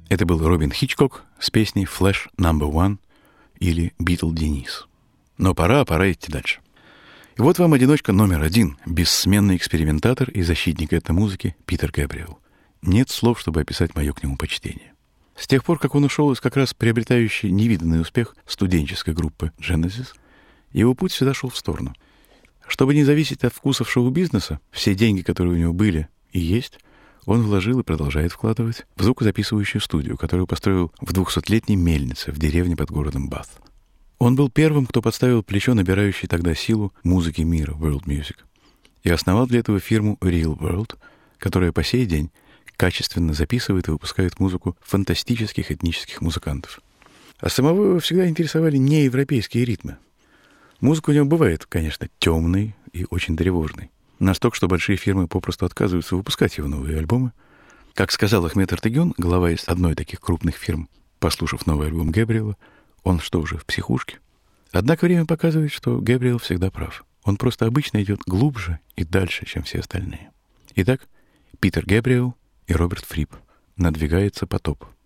Это был Робин Хичкок с песней «Flash No. 1» или «Битл Денис». Но пора идти дальше. И вот вам одиночка номер 1, бессменный экспериментатор и защитник этой музыки Питер Гэбриэл. Нет слов, чтобы описать мое к нему почтение. С тех пор, как он ушел из как раз приобретающей невиданный успех студенческой группы Genesis, его путь всегда шел в сторону. Чтобы не зависеть от вкусов шоу-бизнеса, все деньги, которые у него были и есть, он вложил и продолжает вкладывать в звукозаписывающую студию, которую построил в 200-летней мельнице в деревне под городом Бат. Он был первым, кто подставил плечо набирающей тогда силу музыки мира, World Music, и основал для этого фирму Real World, которая по сей день качественно записывает и выпускает музыку фантастических этнических музыкантов. А самого его всегда интересовали неевропейские ритмы. Музыка у него бывает, конечно, темной и очень тревожной. Настолько, что большие фирмы попросту отказываются выпускать его новые альбомы. Как сказал Ахмед Артегюн, глава из одной из таких крупных фирм, послушав новый альбом Гэбриэла, он что, уже в психушке? Однако время показывает, что Гэбриэл всегда прав. Он просто обычно идет глубже и дальше, чем все остальные. Итак, Питер Гэбриэл и Роберт Фрип. Надвигается потоп.